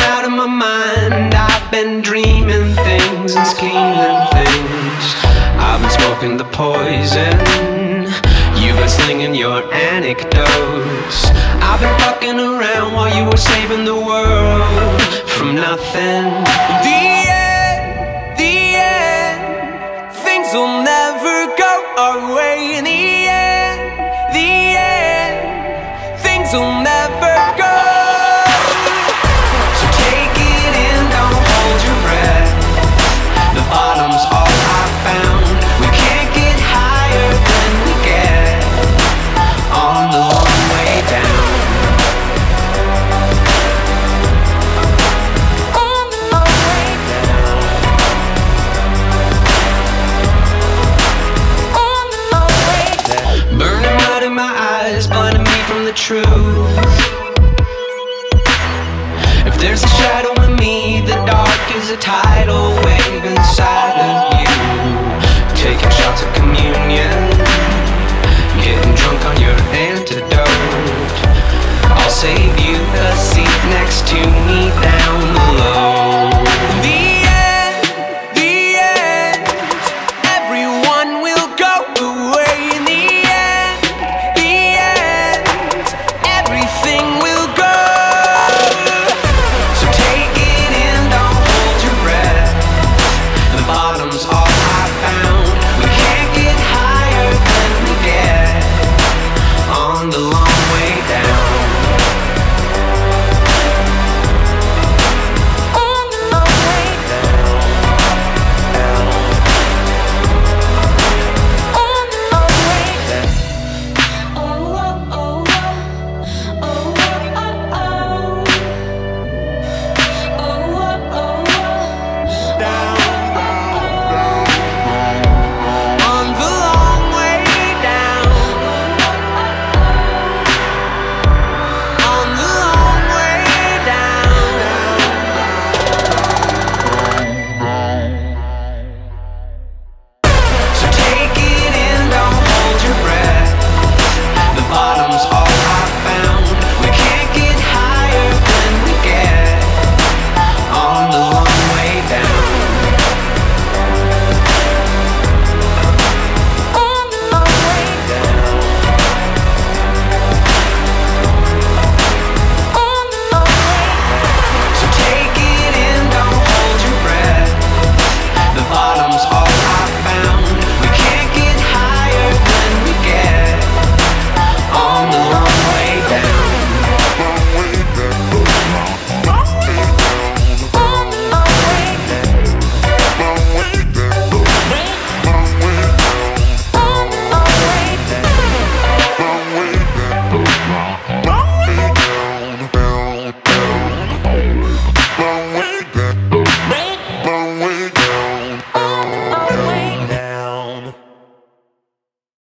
out of my mind. I've been dreaming things and scheming things. I've been smoking the poison, you've been slinging your anecdotes. I've been fucking around while you were saving the world from nothing. The end, things will never go our way. In the end, things will never go. So take it in, don't hold your breath. The bottom's all I found. We can't get higher than we get on the long way down. On the long way down. On the long way down. Burning mud in my eyes, blinding me from the truth. If there's a shadow in me, the dark is a tidal wave inside of you. Taking shots of communion, getting drunk on your antidote. I'll save